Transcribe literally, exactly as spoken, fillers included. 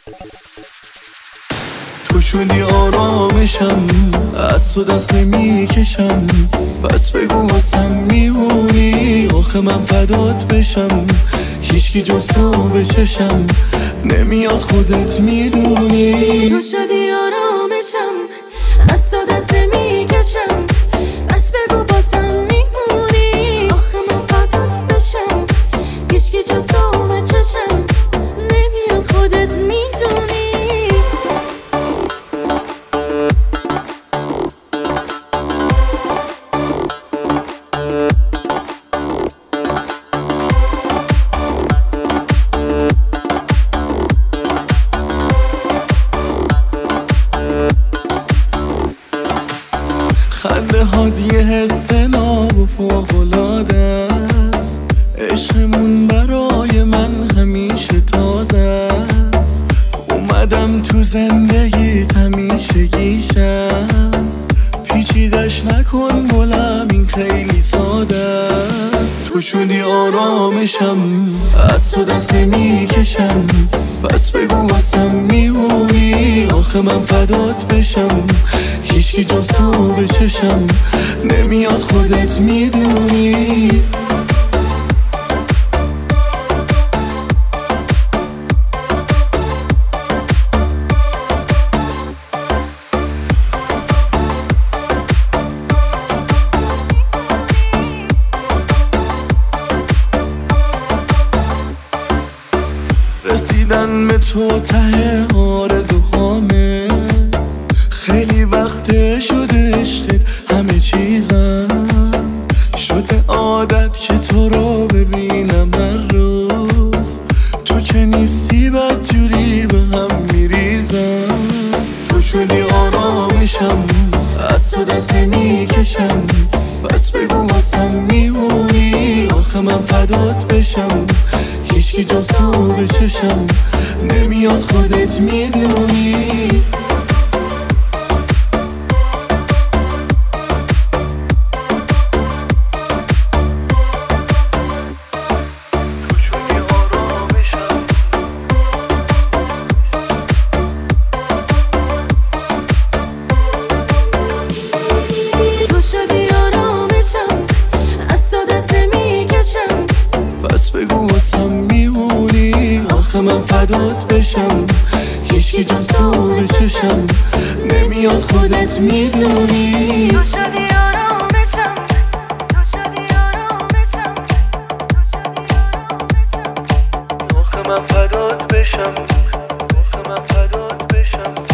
تو شدی آرامشم، از تو دست نمیکشم، پس بگو واسم میمونی، آخه من فدات بشم. هیچکی جز تو به چشم نمیاد، خودت میدونی. تو شدی آرامشم، از تو دست نمیکشم، پس بگو واسم میمونی، آخه من فدات بشم. هیچکی جز تو به چشم نمیاد، خودت میدونی. خنده هات یه حس ناب و فوق‌العاده است، عشقمون برای من همیشه تازه است. اومدم تو زندگیت همیشه گیشم، پیچیدش نکن گلم، این خیلی ساده است. تو شدی آرامشم، از تو دست نمیکشم، پس بگو واسم میمونی، آخه من فدات بشم. هیچکی جز تو به چشم نمیاد، خودت میدونی. رسیدن به تو ته آرزوهامه، خیلی وقت شده عشقت همه چیزم، شده عادت که تو رو ببینم هر روز، تو که نیستی بدجوری به هم میریزم. تو شدی آرامشم، از تو دست نمیکشم، پس بگو واسم میمونی، آخه من فدات بشم. هیچکی جز تو به چشم نمیاد، خودت میدونی. تو شدی آرامشم، از تو دست نمیکشم، پس بگو واسم میمونی، آخه من فدات بشم. هیچکی جز تو به چشم نمیاد، خودت میدونی. تو شدی آرامشم، تو شدی آرامشم، تو شدی آرامشم، آخه من فدات بشم، آخه من فدات بشم.